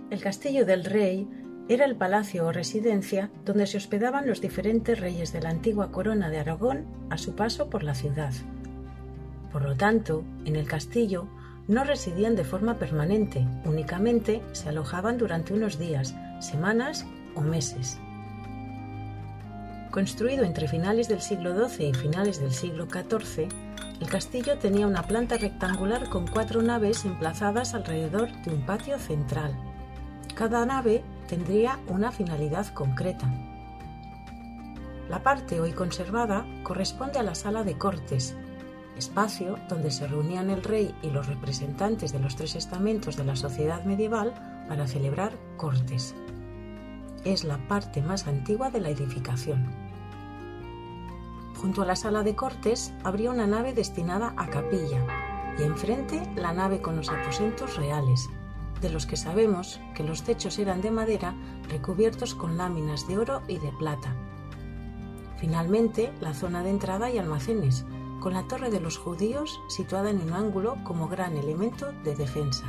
El Castillo del Rey era el palacio o residencia donde se hospedaban los diferentes reyes de la antigua corona de Aragón a su paso por la ciudad. Por lo tanto, en el castillo no residían de forma permanente, únicamente se alojaban durante unos días, semanas o meses. Construido entre finales del siglo XII y finales del siglo XIV, el castillo tenía una planta rectangular con 4 naves emplazadas alrededor de un patio central. Cada nave tendría una finalidad concreta. La parte hoy conservada corresponde a la sala de cortes, espacio donde se reunían el rey y los representantes de los 3 estamentos de la sociedad medieval para celebrar cortes. Es la parte más antigua de la edificación. Junto a la sala de cortes habría una nave destinada a capilla y enfrente la nave con los aposentos reales, de los que sabemos que los techos eran de madera recubiertos con láminas de oro y de plata. Finalmente, la zona de entrada y almacenes, con la Torre de los Judíos situada en un ángulo como gran elemento de defensa.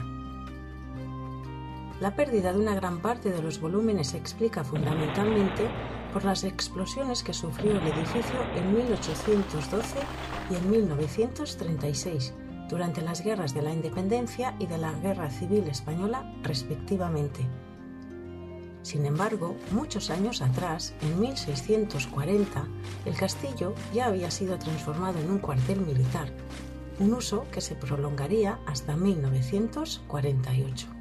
La pérdida de una gran parte de los volúmenes se explica fundamentalmente por las explosiones que sufrió el edificio en 1812 y en 1936, durante las guerras de la Independencia y de la Guerra Civil Española, respectivamente. Sin embargo, muchos años atrás, en 1640, el castillo ya había sido transformado en un cuartel militar, un uso que se prolongaría hasta 1948.